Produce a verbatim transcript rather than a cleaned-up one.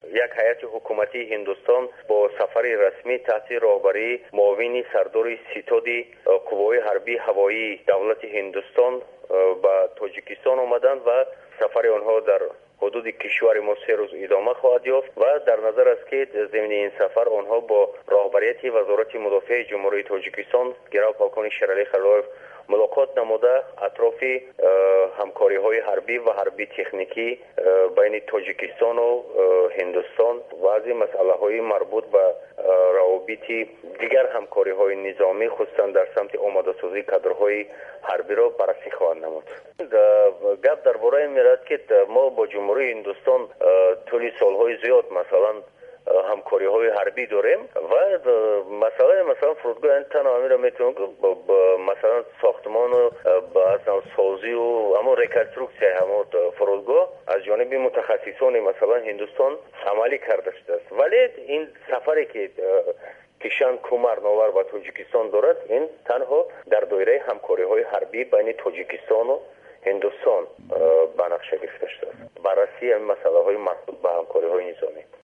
یک هیئت حکومتی هندوستان با سفر رسمی تحت راهبری معاون سردار ستاد قوای حربی هوایی دولت هندوستان به تاجیکستان آمدند و سفر آنها در حدود کشور ما سه روز ادامه خواهد یافت و در نظر است که ضمن این سفر آنها با راهبریت وزارت مدافع جمهوری تاجیکستان گراو پالکان شیرعلی خلیلوف ملاقات نموده اطراف همکاری های حربی و حربی تکنیکی بین تاجیکستان و هندوستان و از این مسئله های مربوط به روابط دیگر همکاری های نظامی خصوصا در سمت آماده سازی کادرهای حربی را بررسی خواهند نمود. گپ درباره این میرد که ما با جمهوری هندوستان طول سالهای زیاد مثلا همکاری های حربی داریم و مسئله مثلا فرودگاه این تنها همین را میتونم که مثلا ساختمان و اصلا سازی و اما ریکنستروکسی همون فرودگاه از جانب متخصصان مثلا هندوستان عملی کرده شده است، ولی این سفری که کشان کومار نوار با تاجیکستان دارد این تنها در دایره همکاری های حربی بین تاجیکستان و هندوستان بنقشه گرفته است. بررسی این مسئله های مربوط به همکاری های نظامی